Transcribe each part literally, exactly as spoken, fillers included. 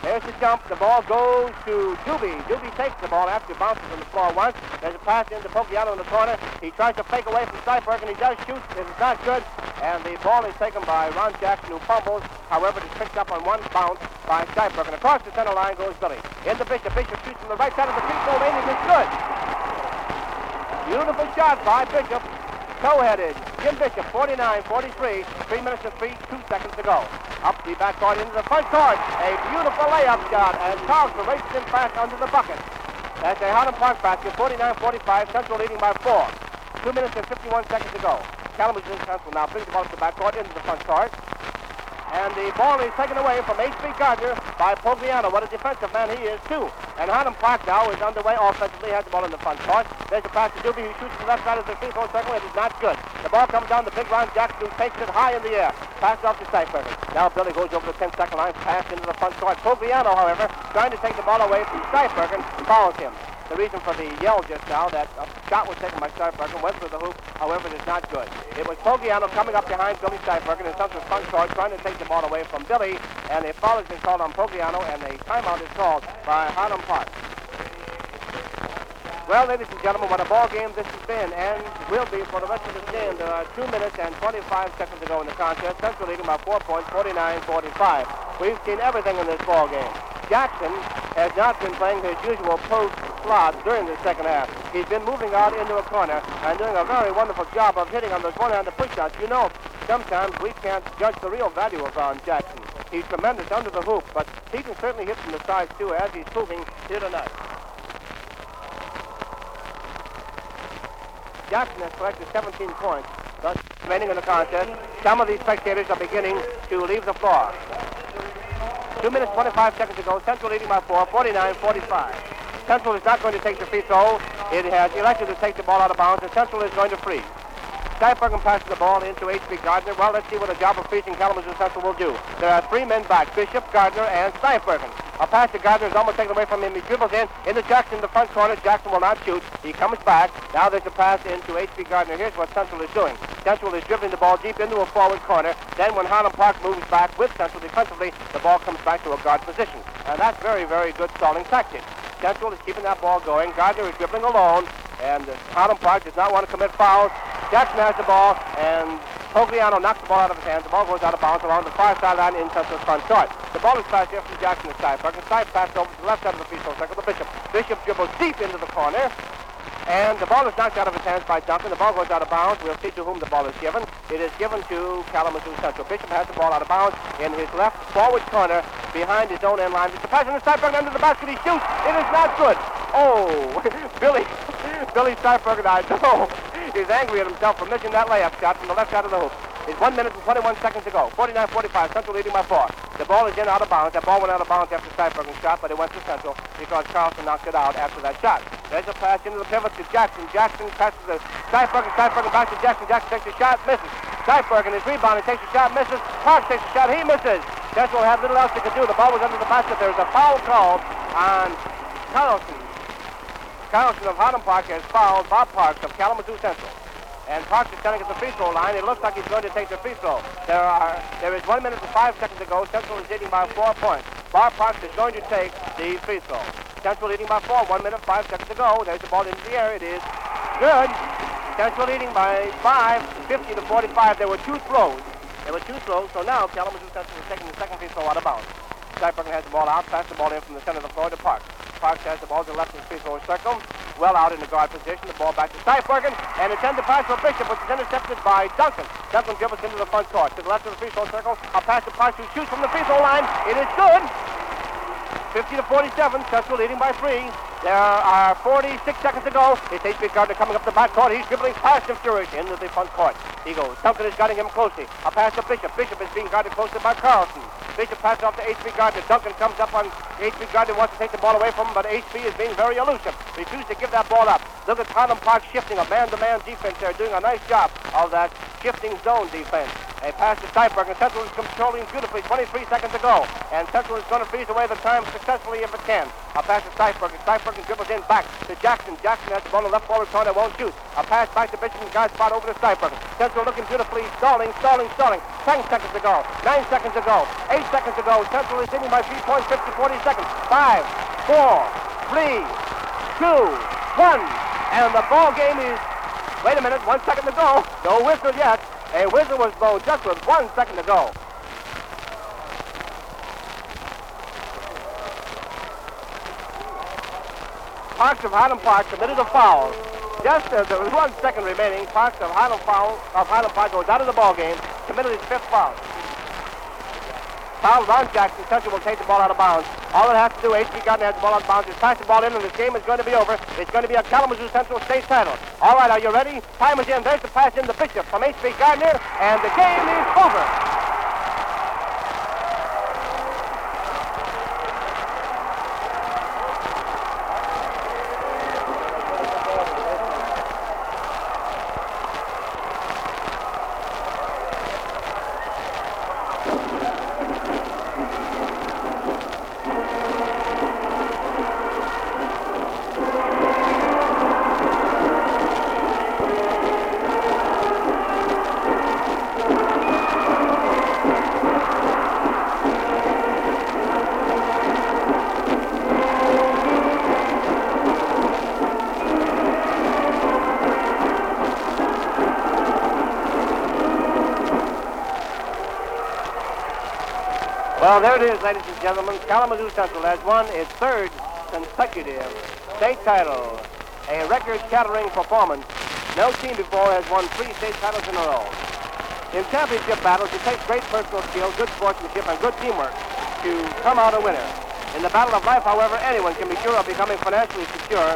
There's the jump. The ball goes to Doobie. Doobie takes the ball after it bounces on the floor once. There's a pass into Pogliano in the corner. He tries to fake away from Steinberg, and he does shoot. It is not good. And the ball is taken by Ron Jackson, who fumbles. However, it is picked up on one bounce by Steinberg. And across the center line goes Billy. Into Bishop. Bishop shoots from the right side of the free throw lane. It is good. Beautiful shot by Bishop. Toe-headed. Jim Bishop, forty-nine forty-three. Three minutes and three, two seconds to go. Up the backcourt into the front court. A beautiful layup shot as Carlson races him fast under the bucket. That's a Highland Park basket, forty-nine forty-five. Central leading by four. Two minutes and fifty-one seconds to go. Kalamazoo Central now brings the ball to the backcourt into the front court. And the ball is taken away from H B Gardner by Pogliano. What a defensive man he is, too. And Highland Park now is underway offensively, has the ball in the front court. There's a pass to Doobie, who shoots from the left side of the free throw circle. It is not good. The ball comes down to big Ron Jackson, who takes it high in the air. Passes off to Steinberger. Now Billy goes over the ten-second line, pass into the front court. Pogliano, however, trying to take the ball away from Steinberger, fouls him. The reason for the yell just now, that a shot was taken by Steinberger, went through the hoop, however, it is not good. It was Pogliano coming up behind Billy Steinberger in Central's front court, trying to take the ball away from Billy, and a foul has been called on Pogliano, and a timeout is called by Highland Park. Well, ladies and gentlemen, what a ball game this has been, and will be for the rest of this game. There are two minutes and twenty-five seconds to go in the contest. Central leading by four points, forty-nine forty-five. We've seen everything in this ball game. Jackson has not been playing his usual post slot during the second half. He's been moving out into a corner and doing a very wonderful job of hitting on those one-handed push-shots. You know, sometimes we can't judge the real value of Ron Jackson. He's tremendous under the hoop, but he can certainly hit from the sides, too, as he's proving here tonight. Jackson has collected seventeen points, thus remaining in the contest. Some of these spectators are beginning to leave the floor. Two minutes, twenty-five seconds to go. Central leading by four, forty-nine forty-five. Central is not going to take the free throw. It has elected to take the ball out of bounds, and Central is going to freeze. Steinberger passes the ball into H B Gardner. Well, let's see what a job of freezing Kalamazoo Central will do. There are three men back, Bishop, Gardner, and Steinberger. A pass to Gardner is almost taken away from him. He dribbles in, into Jackson in the front corner. Jackson will not shoot. He comes back. Now there's a pass into H B Gardner. Here's what Central is doing. Central is dribbling the ball deep into a forward corner. Then when Highland Park moves back with Central defensively, the ball comes back to a guard position. And that's very, very good stalling tactics. Central is keeping that ball going. Gardner is dribbling alone. And uh, Highland Park does not want to commit fouls. Jackson has the ball, and Pogliano knocks the ball out of his hands. The ball goes out of bounds along the far sideline in Central's front court. The ball is passed here from Jackson to Steinberger. Steinberger passed over to the left side of the free throw circle to Bishop. Bishop dribbles deep into the corner, and the ball is knocked out of his hands by Duncan. The ball goes out of bounds. We'll see to whom the ball is given. It is given to Kalamazoo Central. Bishop has the ball out of bounds in his left forward corner behind his own end line. It's a pass from Steinberger under the basket. He shoots. It is not good. Oh, Billy, Billy Steinberger, I know, is angry at himself for missing that layup shot from the left side of the hoop. It's one minute and twenty-one seconds to go. forty-nine forty-five, Central leading by four. The ball is in out of bounds. That ball went out of bounds after Steinberger's shot, but it went to Central because Carlson knocked it out after that shot. There's a pass into the pivot to Jackson. Jackson passes to Steinberger. Steinberger back to Jackson. Jackson takes a shot, misses. Steinberger is rebounding, takes a shot, misses. Parks takes a shot, he misses. Central had little else he could do. The ball was under the basket. There's a foul called on Carlson. Carlson of Highland Park has fouled Bob Parks of Kalamazoo Central. And Parks is standing at the free throw line. It looks like he's going to take the free throw. There are there is one minute and five seconds to go. Central is leading by four points. Bob Parks is going to take the free throw. Central leading by four. One minute, five seconds to go. There's the ball into the air. It is good. Central leading by five, fifty to forty-five. There were two throws. There were two throws. So now Kalamazoo Central is taking the second free throw out of bounds. Steinberger has the ball out. Pass the ball in from the center of the floor to Parks. Parks has the ball to the left of the free throw circle. Well out in the guard position. The ball back to Steinberger. And it's intended pass for Bishop, which is intercepted by Duncan. Duncan dribbles into the front court. To the left of the free throw circle. A pass to Parks, who shoots from the free throw line. It is good. fifty to forty-seven. Central leading by three. There are forty-six seconds to go. It's H B Gardner coming up the back court. He's dribbling past him furiously into the front court. He goes. Duncan is guarding him closely. A pass to Bishop. Bishop is being guarded closely by Carlson. Bishop passes off to H B Gardner. Duncan comes up on H B Gardner, wants to take the ball away from him, but H B is being very elusive. Refuses to give that ball up. Look at Highland Park shifting a man-to-man defense there, doing a nice job of that shifting zone defense. A pass to Steinberg, and Central is controlling beautifully. twenty-three seconds to go. And Central is going to freeze away the time successfully if it can. A pass to Steinberg, and Steinberg dribbles in back to Jackson. Jackson has the ball in the left forward corner, won't shoot. A pass back to Bishop, and guard spot over to Steinberg. Central looking beautifully, stalling, stalling, stalling. Ten seconds to go. Nine seconds to go. Eight seconds to go. Central is leading by three points, fifty, forty seconds. Five, four, three, two, one. And the ball game is... Wait a minute, one second to go. No whistle yet. A whistle was blown just with one second to go. Parks of Highland Park committed a foul. Just as there was one second remaining, Parks of Highland, foul, of Highland Park goes out of the ball game, committed his fifth foul. Foul, Ron Jackson. Central will take the ball out of bounds. All it has to do, H B Gardner has the ball out of bounds, is pass the ball in, and this game is going to be over. It's going to be a Kalamazoo Central state title. All right, are you ready? Time is in. There's the pass in to Bishop from H B Gardner, and the game is over. Well, there it is, ladies and gentlemen. Kalamazoo Central has won its third consecutive state title. A record-shattering performance. No team before has won three state titles in a row. In championship battles, it takes great personal skill, good sportsmanship, and good teamwork to come out a winner. In the battle of life, however, anyone can be sure of becoming financially secure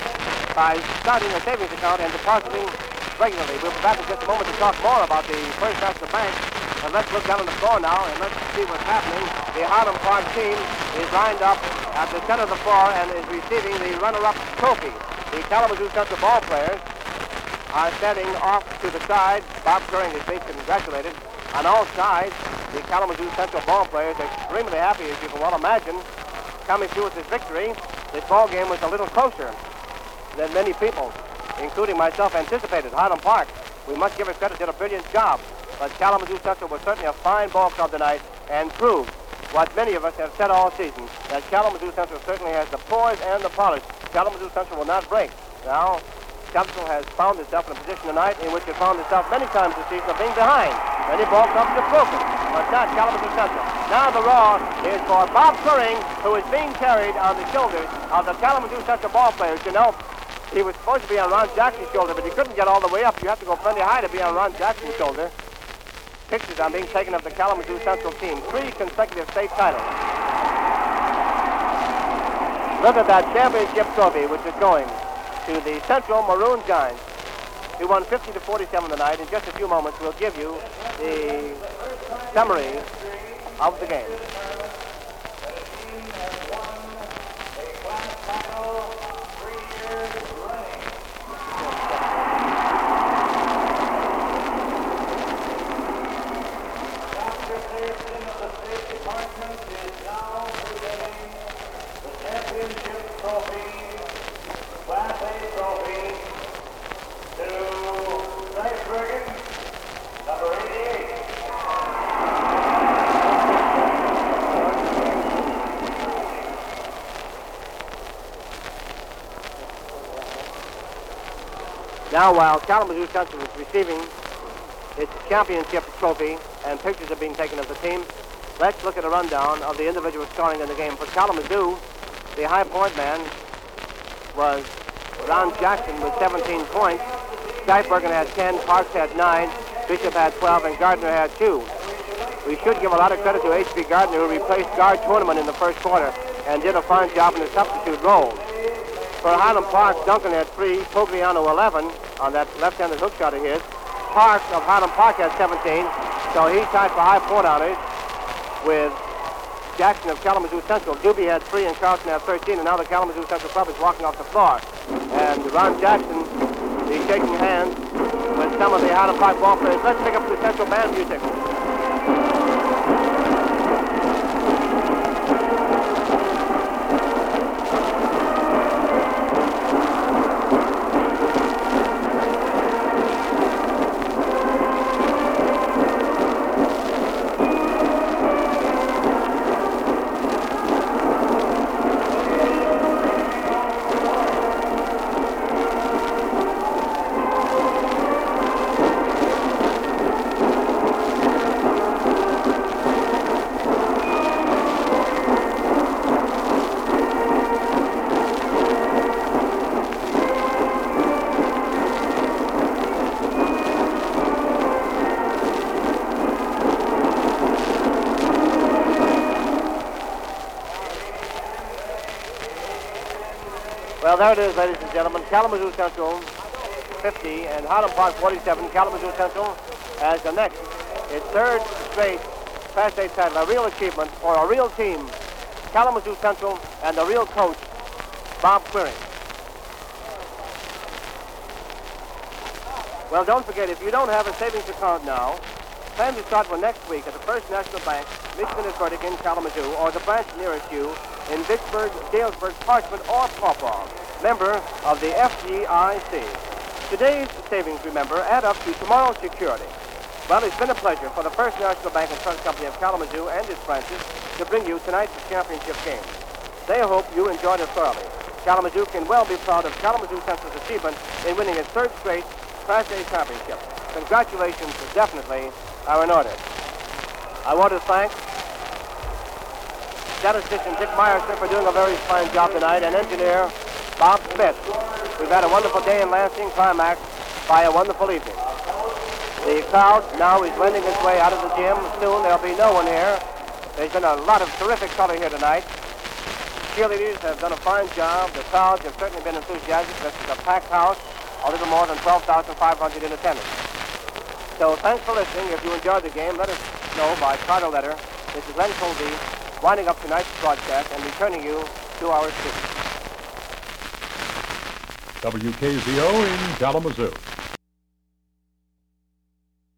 by starting a savings account and depositing regularly. We'll be back in just a moment to talk more about the First National Bank. And let's look down on the floor now, and let's see what's happening. The Highland Park team is lined up at the center of the floor and is receiving the runner-up trophy. The Kalamazoo Central ball players are standing off to the side. Bob Turing is being congratulated. On all sides, the Kalamazoo Central ball players are extremely happy, as you can well imagine. Coming through with this victory, this ball game was a little closer than many people, including myself, anticipated. Highland Park, we must give it credit, did a brilliant job. But Kalamazoo Central was certainly a fine ball club tonight and proved what many of us have said all season, that Kalamazoo Central certainly has the poise and the polish. Kalamazoo Central will not break. Now, Central has found itself in a position tonight in which it found itself many times this season of being behind. Many ball clubs have broken, but not Kalamazoo Central. Now the raw is for Bob Turing, who is being carried on the shoulders of the Kalamazoo Central ball players. You know, he was supposed to be on Ron Jackson's shoulder, but he couldn't get all the way up. You have to go plenty high to be on Ron Jackson's shoulder. Pictures are being taken of the Kalamazoo Central team. Three consecutive state titles. Look at that championship trophy, which is going to the Central Maroon Giants, who won fifty to forty-seven tonight. In just a few moments, we'll give you the summary of the game. Now, while Kalamazoo Central is receiving its championship trophy and pictures are being taken of the team, let's look at a rundown of the individual scoring in the game. For Kalamazoo, the high point man was Ron Jackson with seventeen points. Steinbergen had ten, Parks had nine, Bishop had twelve, and Gardner had two. We should give a lot of credit to H B Gardner, who replaced Guard Tournament in the first quarter and did a fine job in the substitute role. For Highland Park, Duncan had three, Pogliano eleven on that left-handed hook shot of his. Parks of Highland Park had seventeen, so he tied for high point honors with Jackson of Kalamazoo Central. Doobie had three and Carlson had thirteen, and now the Kalamazoo Central club is walking off the floor. And Ron Jackson, he's shaking hands with some of the Highland Park ball players. Let's pick up the Central Band music. Well, there it is, ladies and gentlemen. Kalamazoo Central fifty and Highland Park forty-seven. Kalamazoo Central has the next, its third straight Class A title, a real achievement for a real team. Kalamazoo Central and the real coach, Bob Quiring. Well, don't forget, if you don't have a savings account now, plan to start one next week at the First National Bank, Michigan at Burdick in Kalamazoo, or the branch nearest you in Vicksburg, Galesburg, Parchment, or Pawpaw, member of the F D I C. Today's savings, remember, add up to tomorrow's security. Well, it's been a pleasure for the First National Bank and Trust Company of Kalamazoo and its branches to bring you tonight's championship game. They hope you enjoyed it thoroughly. Kalamazoo can well be proud of Kalamazoo Central's achievement in winning its third straight Class A championship. Congratulations definitely are in order. I want to thank statistician Dick Meyerson for doing a very fine job tonight, and engineer Bob Smith. We've had a wonderful day in Lansing, climaxed by a wonderful evening. The crowd now is wending its way out of the gym. Soon there'll be no one here. There's been a lot of terrific color here tonight. Cheerleaders have done a fine job. The crowds have certainly been enthusiastic. This is a packed house, a little more than twelve thousand five hundred in attendance. So thanks for listening. If you enjoyed the game, let us know by card or letter. This is Len Colby winding up tonight's broadcast and returning you to our studio. W K Z O in Kalamazoo.